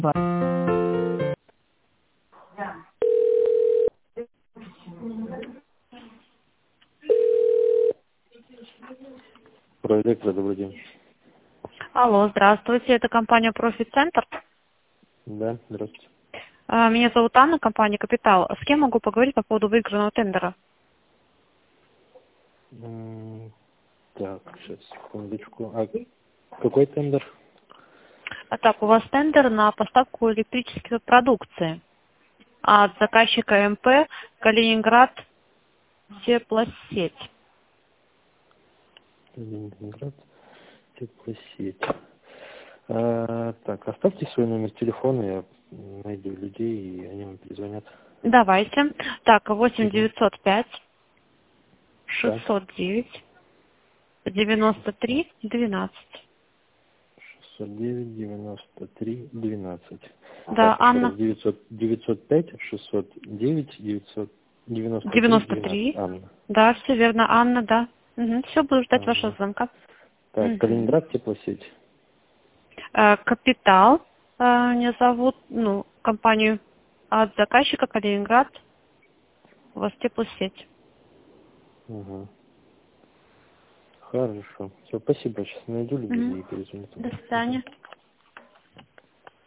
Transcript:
Проэлектро, добрый день. Алло, здравствуйте, это компания Профи-центр. Да, здравствуйте. Меня зовут Анна, компания Капитал. С кем могу поговорить по поводу выигранного тендера? Так, сейчас, секундочку. А какой тендер? Так, у вас тендер на поставку электрической продукции от заказчика МП Калининград теплосеть. Ленинград, теплосеть. Так, оставьте свой номер телефона, я найду людей, и они вам перезвонят. Давайте. Так, 8 Мгм. 905 Так, 609 93 12. 609 93 12. Да, Так, еще раз, Анна. 905 609 993 12. 93. Анна. Да, все верно, Анна, да. Все, буду ждать вашего Анна. звонка. Так, Мгм. Калининград, теплосеть. Капитал меня зовут, компанию от заказчика Калининград, у вас теплосеть. Угу. Хорошо. Все, спасибо. Сейчас найду людей Мгм. и перезвоню. До Мгм. свидания.